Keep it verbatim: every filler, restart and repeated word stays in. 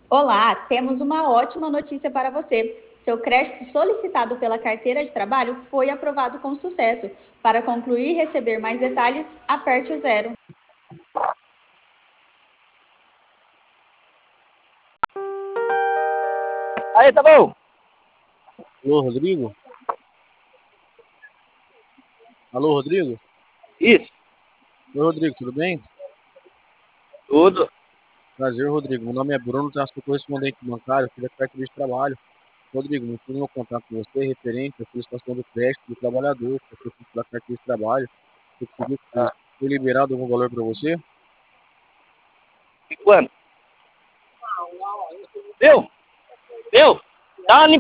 Olá, temos uma ótima notícia para você. Seu crédito solicitado pela carteira de trabalho foi aprovado com sucesso. Para concluir e receber mais detalhes, aperte o zero. Aí, tá bom? Alô, Rodrigo? Alô, Rodrigo? Isso, Oi, Rodrigo, tudo bem? tudo. Prazer, Rodrigo. Meu nome é Bruno, eu sou correspondente bancário aqui da carteira de trabalho. Rodrigo, não tenho meu contato com você referente à solicitação do crédito do trabalhador, que foi feito da carteira de trabalho. Você conseguiu Ah, foi liberado algum valor para você? e quando? Viu? Viu? Dá uma